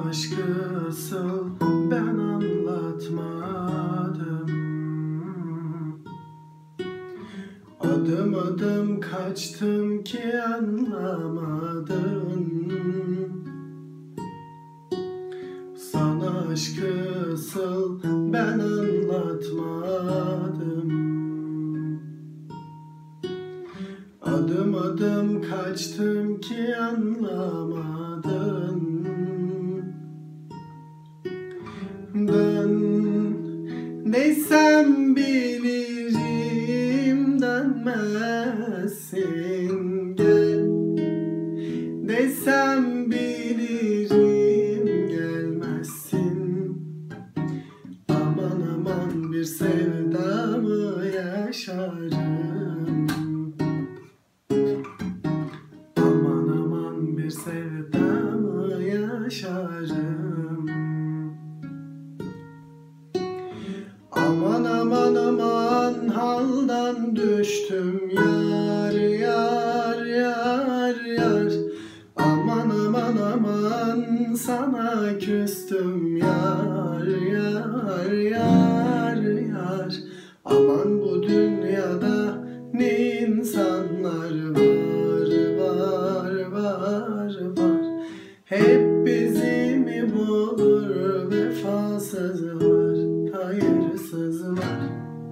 aşkı asıl ben anlatmadım. Adım adım kaçtım ki anlamadın. Sana aşkı asıl ben anlatmadım. Adım adım kaçtım ki anlamadın. Dön desem bilirim dönmezsin. Gel desem bilirim gelmezsin. Aman aman bir sevdamı yaşarım. Aman aman bir sevdamı yaşarım. Aman aman aman haldan düştüm yar yar yar yar. Aman aman aman sana küstüm yar yar yar yar. Aman bu dünyada ne insanlar var var var var. Hep bizi mi bulur vefasız var, hayırsız var.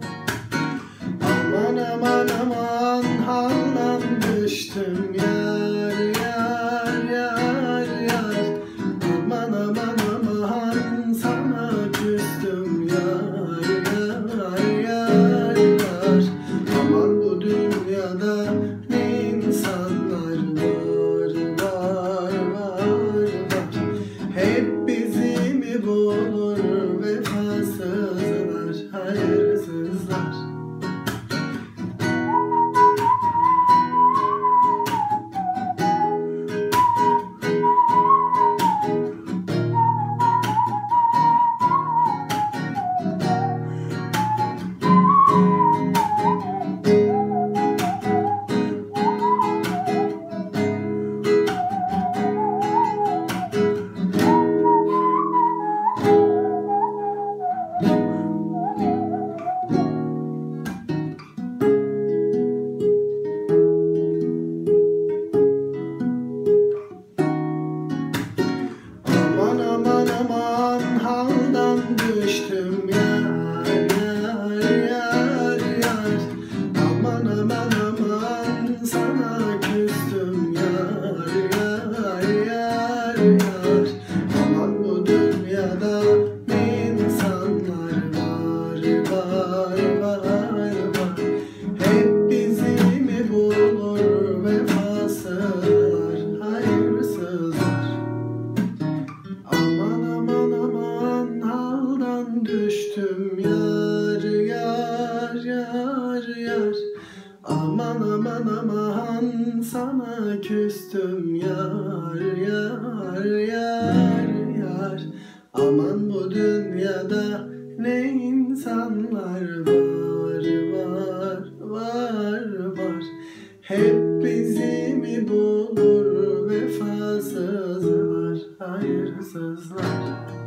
Aman aman aman haldan düştüm yar yar yar yar. Aman aman aman sana küstüm yar yar yar yar. Aman bu dünyada ne insanlar var var var var. Hep bizi mi bulur vefasızlar, hayırsızlar. Aman aman aman haldan düştüm yar yar yar yar. Aman aman aman sana küstüm yar yar yar yar. Aman bu dünyada ne insanlar var var var var. Hep bizi mi bulur vefasızlar, hayırsızlar. Aman aman aman haldan düştüm yar yar yar yar. Aman aman aman sana küstüm yar yar yar yar. Aman bu dünyada ne insanlar var var var var. Hep bizi mi bulur vefasızlar, hayırsızlar.